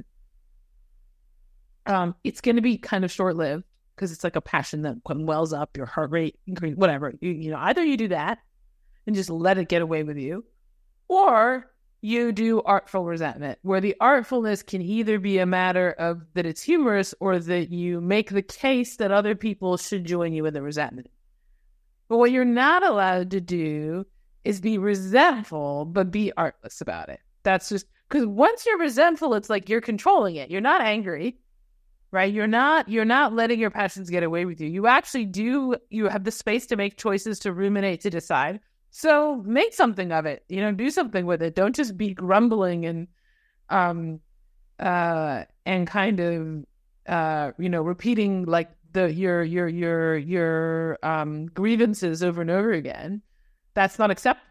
um, it's going to be kind of short lived because it's like a passion that wells up, your heart rate increase, whatever. You, you know, either you do that and just let it get away with you, or you do artful resentment, where the artfulness can either be a matter of that it's humorous or that you make the case that other people should join you in the resentment. But what you're not allowed to do is be resentful, but be artless about it. That's just because once you're resentful, it's like you're controlling it. You're not angry, right? You're not, you're not letting your passions get away with you. You actually do, you have the space to make choices, to ruminate, to decide. So make something of it, you know, do something with it. Don't just be grumbling and, um, uh, and kind of, uh, you know, repeating like the, your, your, your, your, um, grievances over and over again. That's not acceptable.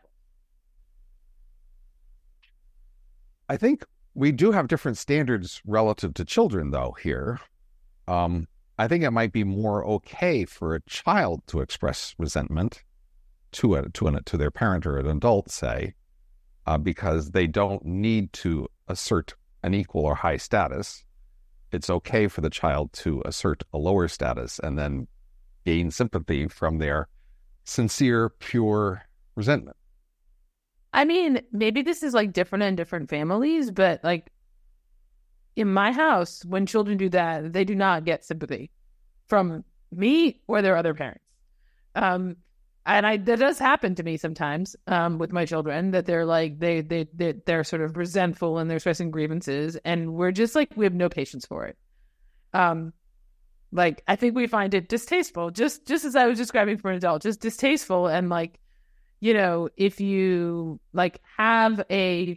I think we do have different standards relative to children, though, here. Um, I think it might be more okay for a child to express resentment to a, to, an, to their parent or an adult, say, uh, because they don't need to assert an equal or high status. It's okay for the child to assert a lower status and then gain sympathy from their sincere, pure resentment. I mean, maybe this is like different in different families, but like in my house, when children do that, they do not get sympathy from me or their other parents. Um, and I that does happen to me sometimes um, with my children, that they're like they they they they're sort of resentful and they're expressing grievances, and we're just like we have no patience for it. Um, Like, I think we find it distasteful, just just as I was describing for an adult, just distasteful. And like, you know, if you like have a,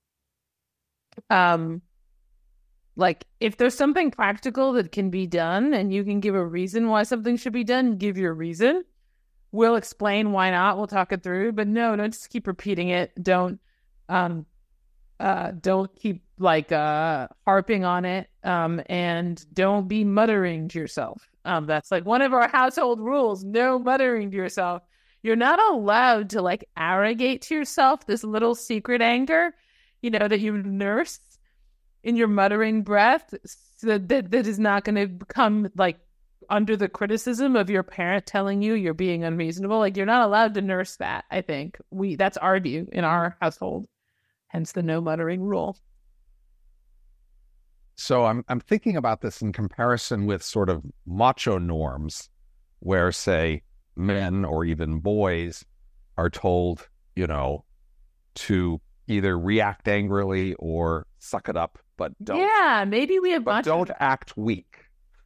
um, like if there's something practical that can be done and you can give a reason why something should be done, give your reason. We'll explain why not. We'll talk it through. But no, don't just keep repeating it. Don't, um, uh, don't keep like uh harping on it. Um, and don't be muttering to yourself. Um, that's like one of our household rules. No muttering to yourself. You're not allowed to like arrogate to yourself this little secret anger, you know, that you nurse in your muttering breath, so that, that is not going to become like under the criticism of your parent telling you you're being unreasonable. Like, you're not allowed to nurse that. I think we, that's our view in our household, hence the no muttering rule. So I'm, I'm thinking about this in comparison with sort of macho norms where, say, men or even boys are told, you know, to either react angrily or suck it up, but don't. Yeah, maybe we have but macho- don't act weak.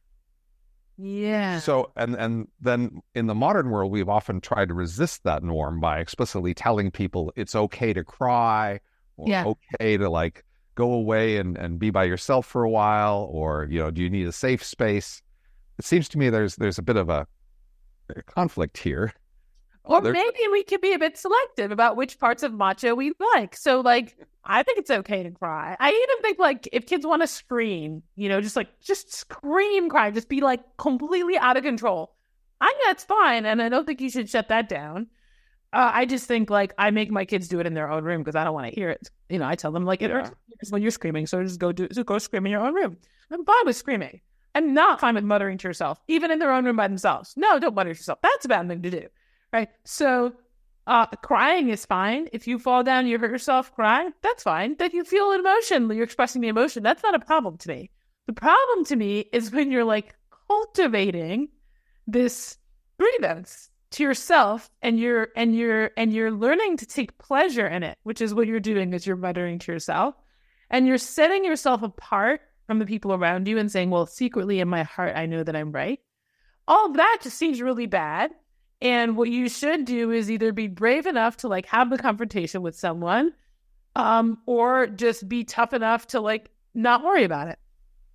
Yeah. So, and, and then in the modern world, we've often tried to resist that norm by explicitly telling people it's okay to cry, or Yeah. okay to like go away and, and be by yourself for a while, or, you know, do you need a safe space? It seems to me there's there's a bit of a, a conflict here. Or There- maybe we could be a bit selective about which parts of macho we like. So, like, I think it's okay to cry. I even think, like, if kids want to scream, you know, just, like, just scream, cry, just be, like, completely out of control. I think that's fine, and I don't think you should shut that down. Uh, I just think, like, I make my kids do it in their own room because I don't want to hear it. You know, I tell them, like, it hurts when you're screaming, so just go do, so go scream in your own room. I'm fine with screaming. I'm not fine with muttering to yourself, even in their own room by themselves. No, don't mutter to yourself. That's a bad thing to do. Right. So uh, crying is fine. If you fall down, you hurt yourself, cry. That's fine. That you feel an emotion. You're expressing the emotion. That's not a problem to me. The problem to me is when you're like cultivating this grievance to yourself and you're and you're and you're learning to take pleasure in it, which is what you're doing as you're muttering to yourself. And you're setting yourself apart from the people around you and saying, well, secretly in my heart, I know that I'm right. All of that just seems really bad. And what you should do is either be brave enough to like have the confrontation with someone, um, or just be tough enough to like not worry about it.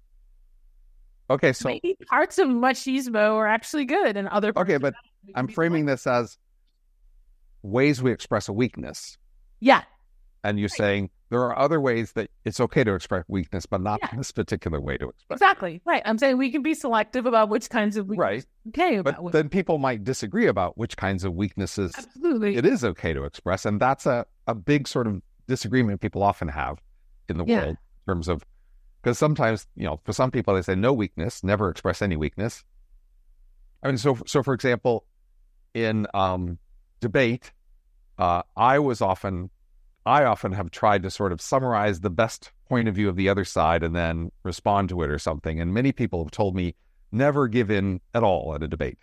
Okay, so maybe parts of machismo are actually good, and other parts okay, but I'm framing this as ways we express a weakness. Yeah, And you're saying there are other ways that it's okay to express weakness, but not Yeah. this particular way to express. exactly right. I'm saying we can be selective about which kinds of weaknesses Right. okay about. But then people might disagree about which kinds of weaknesses Absolutely. it is okay to express. And that's a, a big sort of disagreement people often have in the Yeah. world in terms of, because sometimes, you know, for some people, they say no weakness, never express any weakness. I mean, so, so for example, in um, debate, uh, I was often, I often have tried to sort of summarize the best point of view of the other side and then respond to it or something. And many people have told me, never give in at all at a debate.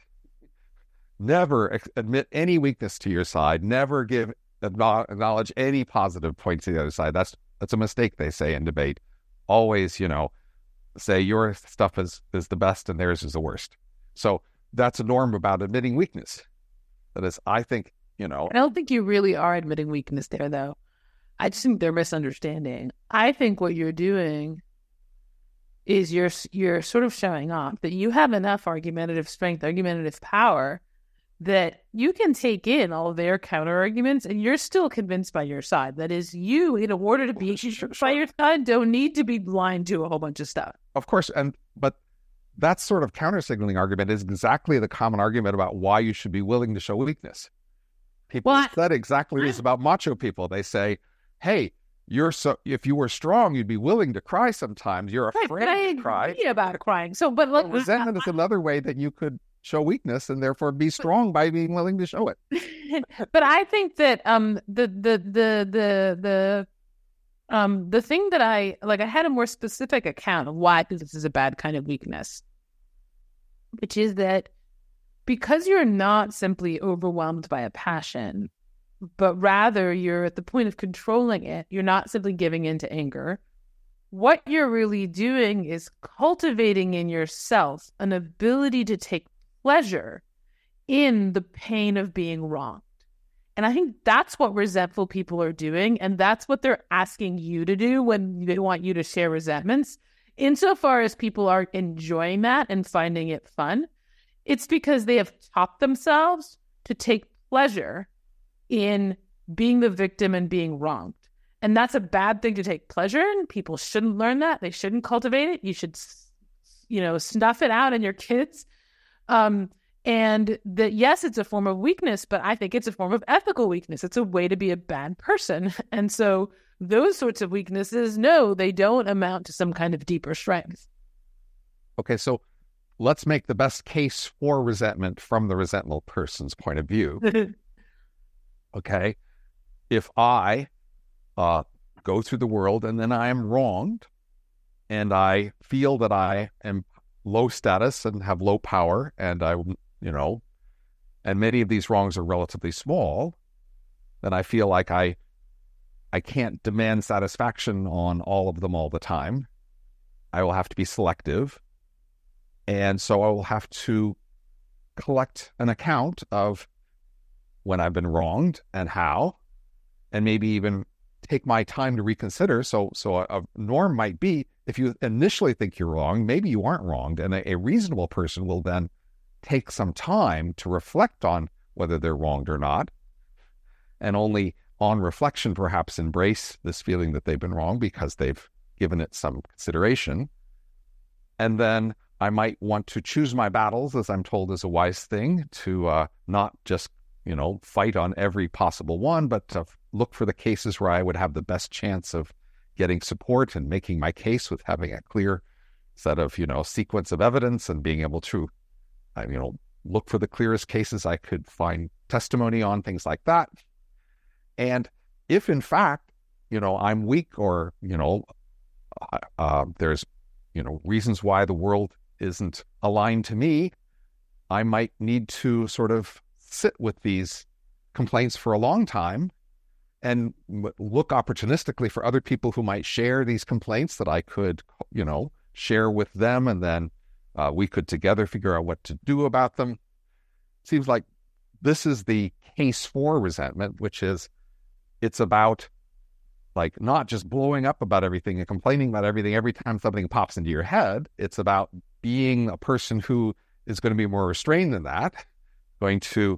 Never ex- admit any weakness to your side. Never give acknowledge any positive points to the other side. That's that's a mistake, they say in debate. Always, you know, say your stuff is is the best and theirs is the worst. So that's a norm about admitting weakness. That is, I think, you know. I don't think you really are admitting weakness there, though. I just think they're misunderstanding. I think what you're doing is you're you're sort of showing off that you have enough argumentative strength, argumentative power, that you can take in all their counter arguments and you're still convinced by your side. That is, you, in order to be Sure, by sure. your side, don't need to be blind to a whole bunch of stuff. Of course, and but that sort of counter-signaling argument is exactly the common argument about why you should be willing to show weakness. People Well, I- said exactly this about macho people. They say, "Hey, you're so if you were strong, you'd be willing to cry sometimes. You're Right, afraid but I to cry." agree about crying. So, but like, Resentment is another way that you could show weakness and therefore be strong by being willing to show it. but I think that um the the the the the um the thing that I like I had a more specific account of why I think this is a bad kind of weakness, which is that because you're not simply overwhelmed by a passion, but rather you're at the point of controlling it, you're not simply giving in to anger. what you're really doing is cultivating in yourself an ability to take pleasure in the pain of being wronged. And I think that's what resentful people are doing. And that's what they're asking you to do when they want you to share resentments. Insofar as people are enjoying that and finding it fun, it's because they have taught themselves to take pleasure in being the victim and being wronged. And that's a bad thing to take pleasure in. People shouldn't learn that. They shouldn't cultivate it. You should, you know, snuff it out in your kids. Um, and that, yes, it's a form of weakness, but I think it's a form of ethical weakness. It's a way to be a bad person. And so those sorts of weaknesses, no, they don't amount to some kind of deeper strength. Okay, so let's make the best case for resentment from the resentful person's point of view. Okay, if I uh, go through the world and then I am wronged and I feel that I am low status and have low power and I, you know, and many of these wrongs are relatively small, then I feel like I I can't demand satisfaction on all of them all the time. I will have to be selective. And so I will have to collect an account of when I've been wronged and how, and maybe even take my time to reconsider. So so a, a norm might be, if you initially think you're wrong, maybe you aren't wronged. And a, a reasonable person will then take some time to reflect on whether they're wronged or not. And only on reflection, perhaps embrace this feeling that they've been wrong because they've given it some consideration. And then I might want to choose my battles, as I'm told is a wise thing, to uh, not just, you know, fight on every possible one, but to look for the cases where I would have the best chance of getting support and making my case with having a clear set of, you know, sequence of evidence and being able to, uh, you know, look for the clearest cases I could find testimony on, things like that. And if in fact, you know, I'm weak or, you know, uh, there's, you know, reasons why the world isn't aligned to me, I might need to sort of sit with these complaints for a long time and look opportunistically for other people who might share these complaints that I could, you know, share with them. And then uh, we could together figure out what to do about them. Seems like this is the case for resentment, which is it's about like not just blowing up about everything and complaining about everything every time something pops into your head. It's about being a person who is going to be more restrained than that, going to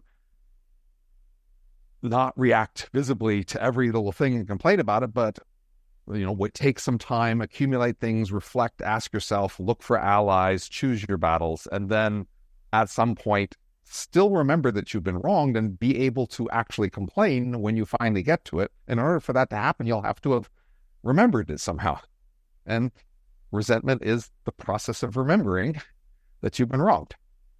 not react visibly to every little thing and complain about it, but, you know, take some time, accumulate things, reflect, ask yourself, look for allies, choose your battles, and then at some point still remember that you've been wronged and be able to actually complain when you finally get to it. In order for that to happen, you'll have to have remembered it somehow. And resentment is the process of remembering that you've been wronged.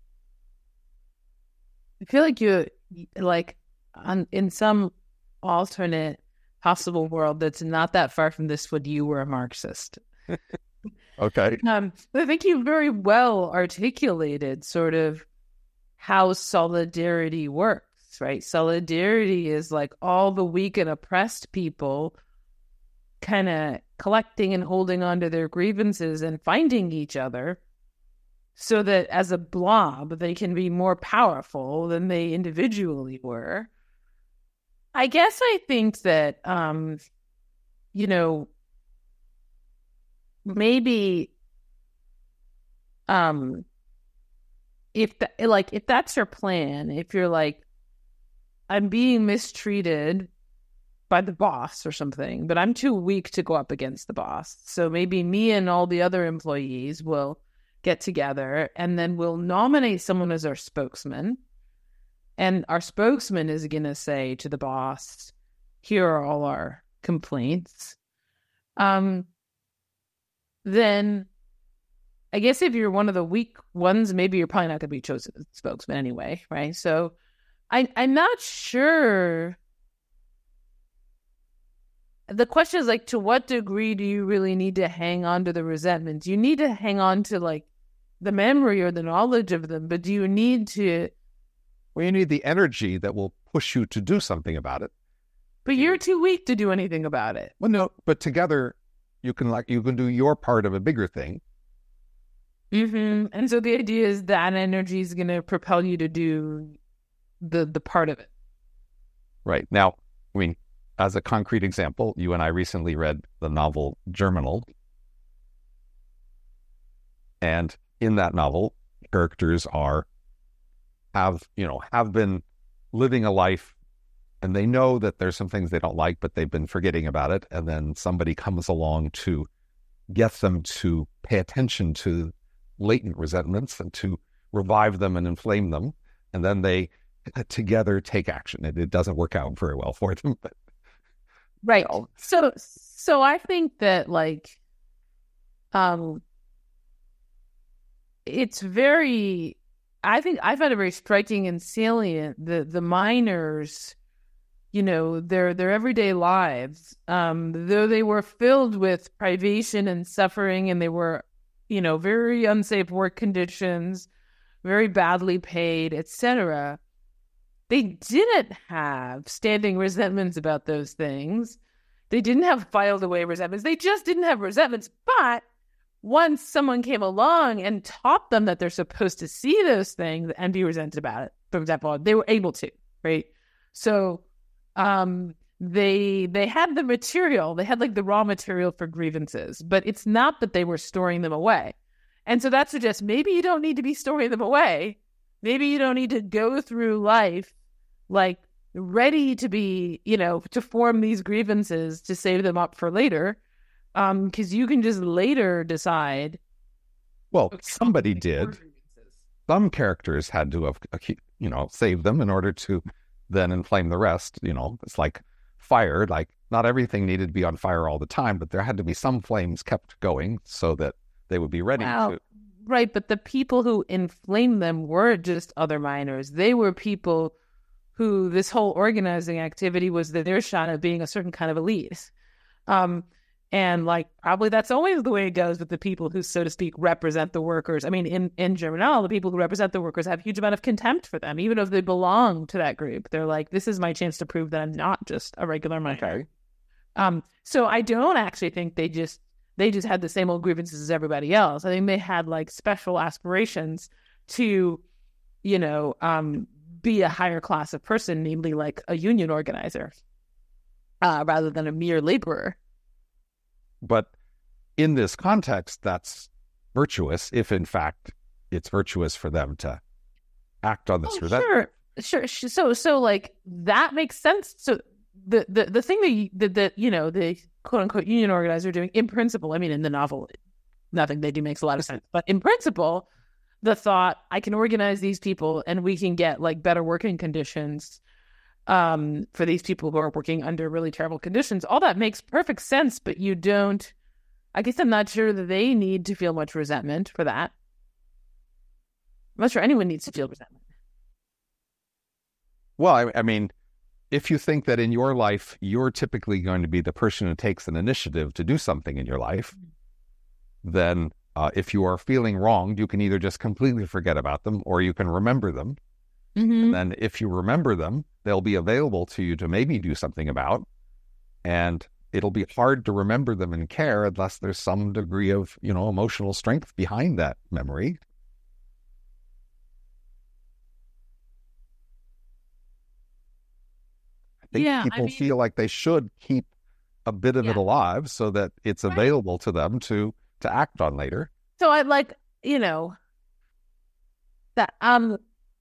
I feel like you, like, on, in some alternate possible world that's not that far from this one, you were a Marxist. Okay. Um, I think you very well articulated sort of how solidarity works, right? Solidarity is like all the weak and oppressed people kind of collecting and holding on to their grievances and finding each other so that as a blob, they can be more powerful than they individually were. I guess I think that, um, you know, maybe, um, if that, like, if that's your plan, if you're like, I'm being mistreated by the boss or something, but I'm too weak to go up against the boss. So maybe me and all the other employees will get together and then we'll nominate someone as our spokesman. And our spokesman is going to say to the boss, here are all our complaints. Um, then I guess if you're one of the weak ones, maybe you're probably not going to be chosen as spokesman anyway, right? So I, I'm not sure. The question is, like, to what degree do you really need to hang on to the resentment? Do you need to hang on to, like, the memory or the knowledge of them? But do you need to... Well, you need the energy that will push you to do something about it. But you're too weak to do anything about it. Well, no, but together You can like you can do your part of a bigger thing. Mm-hmm. And so the idea is that energy is going to propel you to do the the part of it. Right. Now, I mean, as a concrete example, you and I recently read the novel Germinal. And in that novel, characters are, have, you know, have been living a life, and they know that there's some things they don't like, but they've been forgetting about it. And then somebody comes along to get them to pay attention to latent resentments and to revive them and inflame them. And then they together take action. It, it doesn't work out very well for them. But, right. You know. So, so I think that like, um, it's very, I think I found it very striking and salient, the, the miners, you know, their, their everyday lives, um, though they were filled with privation and suffering, and they were, you know, very unsafe work conditions, very badly paid, et cetera. They didn't have standing resentments about those things. They didn't have filed away resentments. They just didn't have resentments. But once someone came along and taught them that they're supposed to see those things and be resented about it, for example, they were able to, right? So um, they they had the material. They had like the raw material for grievances, but it's not that they were storing them away. And so that suggests maybe you don't need to be storing them away. Maybe you don't need to go through life like ready to be, you know, to form these grievances to save them up for later. Um, because you can just later decide. Well, somebody did. Some characters had to have, you know, saved them in order to then inflame the rest. You know, it's like fire. Like not everything needed to be on fire all the time, but there had to be some flames kept going so that they would be ready wow. to. Right, but the people who inflamed them were just other miners. They were people who this whole organizing activity was their shot at being a certain kind of elite. Um, and like probably that's always the way it goes with the people who, so to speak, represent the workers. I mean, in, in Germinal, the people who represent the workers have a huge amount of contempt for them, even if they belong to that group. They're like, this is my chance to prove that I'm not just a regular miner. Okay. Um, so I don't actually think they just They just had the same old grievances as everybody else. I think they had like special aspirations to, you know, um, be a higher class of person, namely like a union organizer, uh, rather than a mere laborer. But in this context, that's virtuous if, in fact, it's virtuous for them to act on this oh, resentment. Sure, sure. So, so like that makes sense. So the the the thing that you, that, that you know the quote unquote union organizer doing in principle, I mean, in the novel, nothing they do makes a lot of sense. But in principle, the thought, I can organize these people and we can get like better working conditions um, for these people who are working under really terrible conditions. All that makes perfect sense, but you don't, I guess I'm not sure that they need to feel much resentment for that. I'm not sure anyone needs to feel resentment. Well, I, I mean, if you think that in your life, you're typically going to be the person who takes an initiative to do something in your life, then uh, if you are feeling wronged, you can either just completely forget about them or you can remember them. Mm-hmm. And then if you remember them, they'll be available to you to maybe do something about. And it'll be hard to remember them and care unless there's some degree of, you know, emotional strength behind that memory. I think yeah, people I mean, feel like they should keep a bit of yeah. it alive so that it's Right. available to them to to act on later. So I like, you know, that um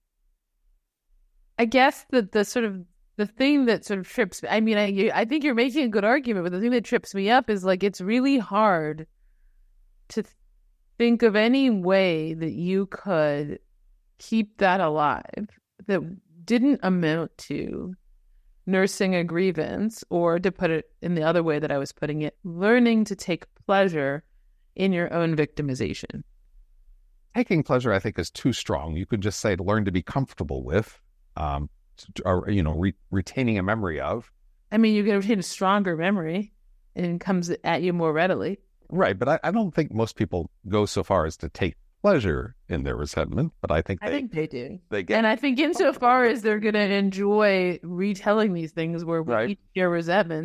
I guess that the sort of the thing that sort of trips me, I mean, I you, I think you're making a good argument, but the thing that trips me up is like it's really hard to th- think of any way that you could keep that alive that didn't amount to nursing a grievance, or to put it in the other way that I was putting it, learning to take pleasure in your own victimization. Taking pleasure, I think, is too strong. You could just say to learn to be comfortable with, um, or, you know, re- retaining a memory of. I mean, you can retain a stronger memory and it comes at you more readily. Right, but I, I don't think most people go so far as to take pleasure in their resentment, but I think they, I think they do. they get. And I think insofar as they're going to enjoy retelling these things where we Right. each share resentments,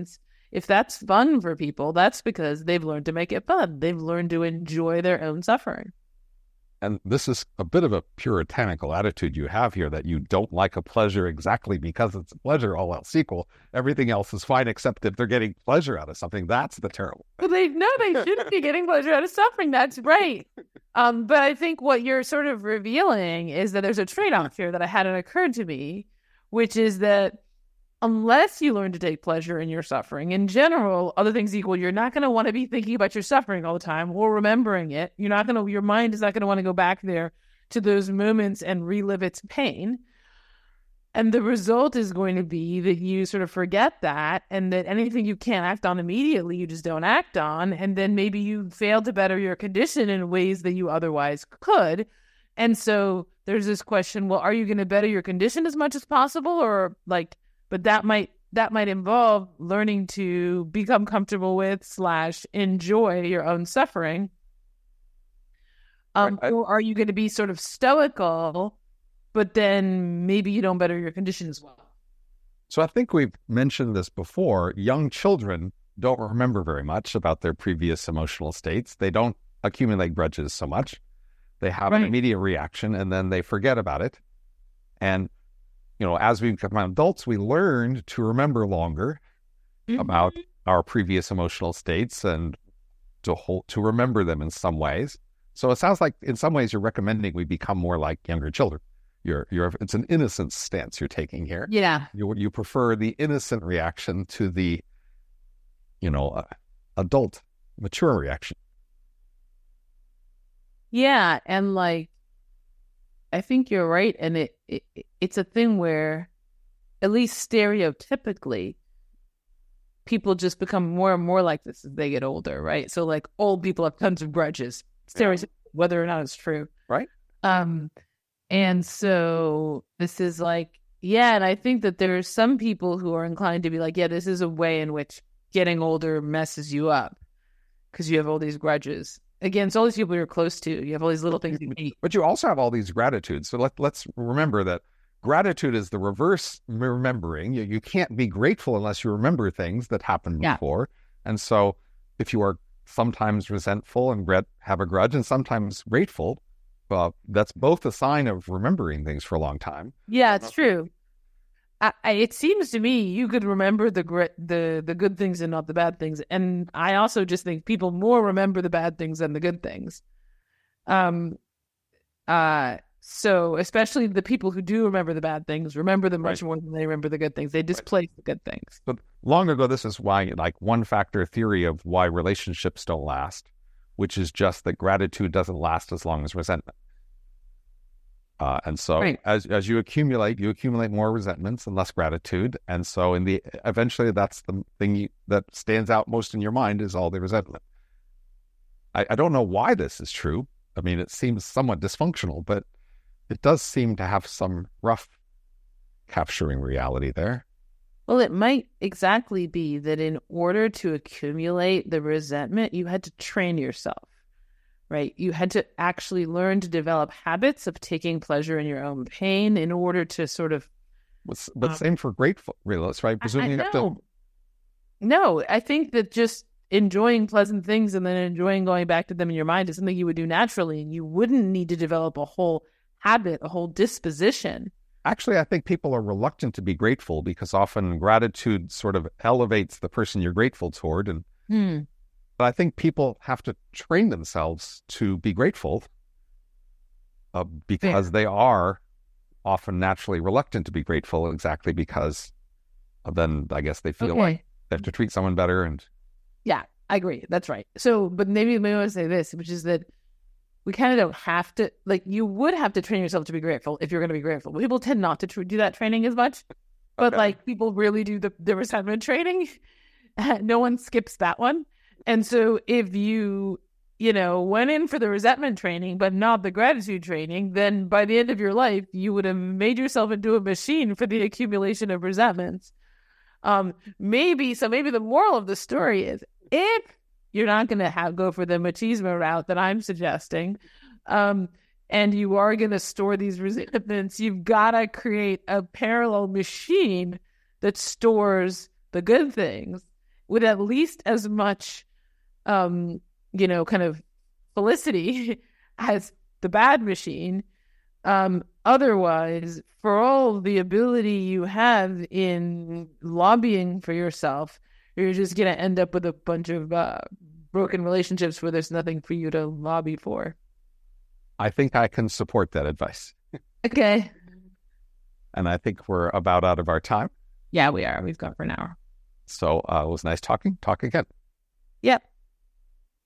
if that's fun for people, that's because they've learned to make it fun. They've learned to enjoy their own suffering. And this is a bit of a puritanical attitude you have here, that you don't like a pleasure exactly because it's a pleasure, all else equal. Everything else is fine except if they're getting pleasure out of something. That's the terrible. But they no, they shouldn't be getting pleasure out of suffering. That's right. Um, but I think what you're sort of revealing is that there's a trade-off here that hadn't occurred to me, which is that unless you learn to take pleasure in your suffering, in general, other things equal, you're not going to want to be thinking about your suffering all the time or remembering it. You're not going to, your mind is not going to want to go back there to those moments and relive its pain. And the result is going to be that you sort of forget that, and that anything you can't act on immediately, you just don't act on. And then maybe you fail to better your condition in ways that you otherwise could. And so there's this question, well, are you going to better your condition as much as possible? Or like, but that might that might involve learning to become comfortable with slash enjoy your own suffering. Um, right. I, or are you going to be sort of stoical, but then maybe you don't better your condition as well? So I think we've mentioned this before. Young children don't remember very much about their previous emotional states. They don't accumulate grudges so much. They have right. an immediate reaction and then they forget about it. And you know, as we become adults, we learned to remember longer mm-hmm. about our previous emotional states and to hold, to remember them in some ways. So it sounds like in some ways you're recommending we become more like younger children. You're, you're, it's an innocent stance you're taking here. Yeah. You, you prefer the innocent reaction to the, you know, uh, adult, mature reaction. Yeah. And like, I think you're right. And it, it it's a thing where, at least stereotypically, people just become more and more like this as they get older, right? So like old people have tons of grudges, stereotypically, yeah. whether or not it's true. Right. Um, and so this is like, yeah, and I think that there are some people who are inclined to be like, yeah, this is a way in which getting older messes you up because you have all these grudges. Again, it's all these people you're close to. You have all these little things you hate. But you also have all these gratitudes. So let, let's remember that gratitude is the reverse remembering. You, you can't be grateful unless you remember things that happened yeah. before. And so if you are sometimes resentful and gret- have a grudge and sometimes grateful, well, that's both a sign of remembering things for a long time. Yeah, it's true. I, I, it seems to me you could remember the gr- the the good things and not the bad things, and I also just think people more remember the bad things than the good things. Um, uh, so especially the people who do remember the bad things remember them much right. more than they remember the good things. They displace right. the good things. But long ago, this is why, like one factor theory of why relationships don't last, which is just that gratitude doesn't last as long as resentment. Uh, and so right. as as you accumulate, you accumulate more resentments and less gratitude. And so in the eventually that's the thing you, that stands out most in your mind is all the resentment. I, I don't know why this is true. I mean, it seems somewhat dysfunctional, but it does seem to have some rough capturing reality there. Well, it might exactly be that in order to accumulate the resentment, you had to train yourself. Right? You had to actually learn to develop habits of taking pleasure in your own pain in order to sort of... But, but um, same for grateful realists, right? Presumably you have to... No, I think that just enjoying pleasant things and then enjoying going back to them in your mind is something you would do naturally, and you wouldn't need to develop a whole habit, a whole disposition. Actually, I think people are reluctant to be grateful because often gratitude sort of elevates the person you're grateful toward, and... Hmm. But I think people have to train themselves to be grateful uh, because yeah. they are often naturally reluctant to be grateful exactly because then I guess they feel okay. like they have to treat someone better. And yeah, I agree. That's right. So, but maybe, maybe I want to say this, which is that we kind of don't have to, like you would have to train yourself to be grateful if you're going to be grateful. People tend not to tr- do that training as much, but okay. like people really do the, the resentment training. No one skips that one. And so if you, you know, went in for the resentment training, but not the gratitude training, then by the end of your life, you would have made yourself into a machine for the accumulation of resentments. Um, maybe, so maybe the moral of the story is if you're not going to have go for the machismo route that I'm suggesting, um, and you are going to store these resentments, you've got to create a parallel machine that stores the good things. with at least as much, um, you know, kind of felicity as the bad machine. Um, otherwise, for all the ability you have in lobbying for yourself, you're just going to end up with a bunch of uh, broken relationships where there's nothing for you to lobby for. I think I can support that advice. Okay. And I think we're about out of our time. Yeah, we are. We've gone for an hour. So uh, it was nice talking. Talk again. Yep.